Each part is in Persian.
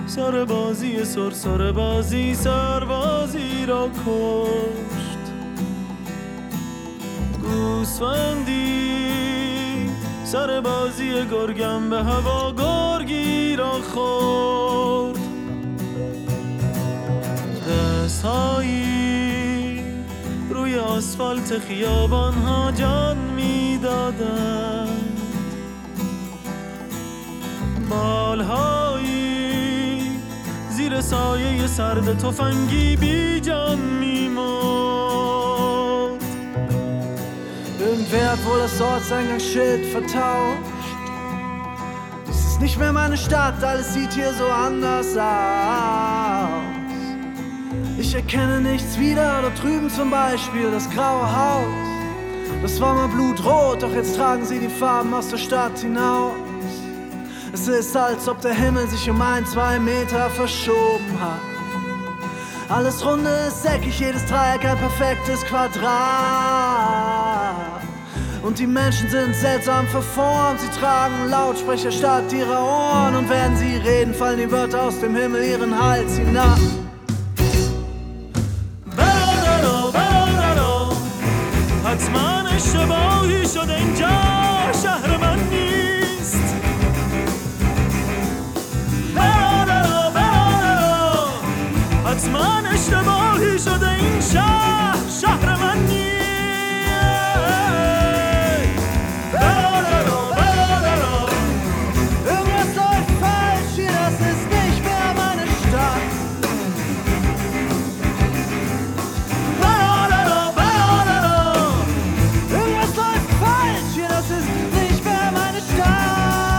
سربازی سرسربازی سربازی را کشت. گوسفندی سربازی گرگم به هوا گرگی را خورد. دستهایی روی آسفالت خیابان ها جان می دادند. بالهایی زیر سایه سرد تفنگی بی جان می مرد. Irgendwer hat wohl das Ortseingangsschild vertauscht. Dies ist nicht mehr meine Stadt, alles sieht hier so anders aus. Ich erkenne nichts wieder, dort drüben zum Beispiel das graue Haus. Das war mal blutrot, doch jetzt tragen sie die Farben aus der Stadt hinaus. Es ist, als ob der Himmel sich um 1-2 Meter verschoben hat. Alles runde ist eckig, jedes Dreieck ein perfektes Quadrat. Und die Menschen sind seltsam verformt, sie tragen Lautsprecher statt ihrer Ohren. Und während sie reden, fallen die Wörter aus dem Himmel ihren Hals hinab. حتما اشتباهی شده اینجا شهر من نیست. حتما اشتباهی شده این شهر من نیست. Irgendwas läuft falsch hier, das ist nicht mehr meine Stadt. Irgendwas läuft falsch hier, das ist nicht mehr meine Stadt.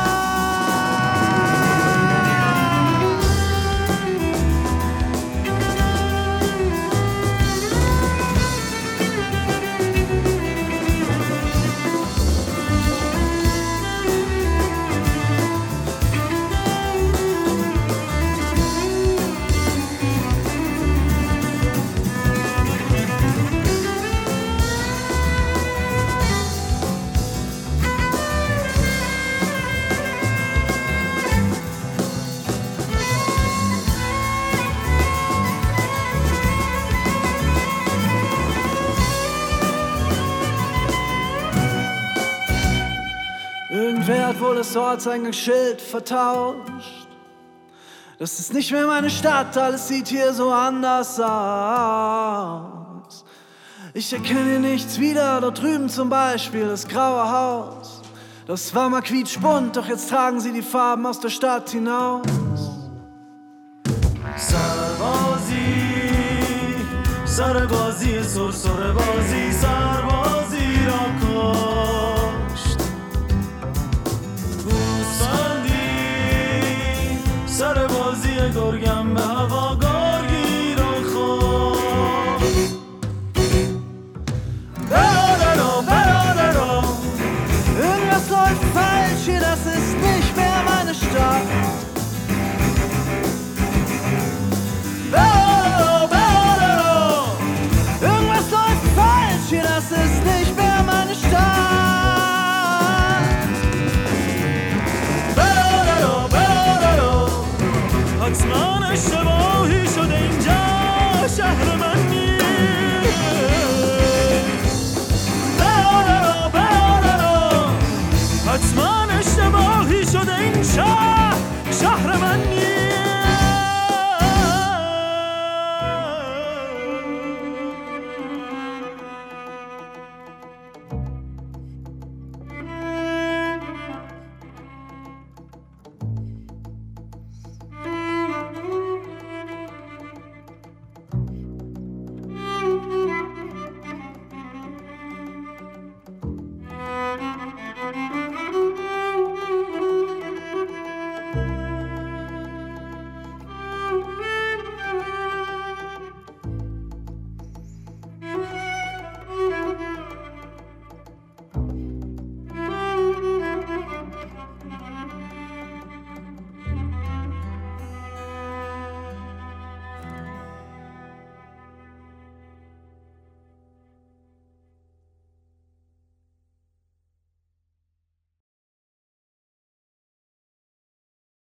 Irgendwer hat wohl das Ortseingangsschild vertauscht. Das ist nicht mehr meine Stadt, alles sieht hier so anders aus. Ich erkenne hier nichts wieder, dort drüben zum Beispiel das graue Haus. Das war mal quietschbunt, doch jetzt tragen sie die Farben aus der Stadt hinaus. سربازی سرسربازی سربازی را کشت. گوسفندی سربازی گرگم به هوا گرگی را خورد. Irgendwas läuft falsch hier, das ist nicht mehr meine Stadt. Irgendwas läuft falsch hier, das ist nicht mehr meine Stadt. حتما اشتباهی شده اینجا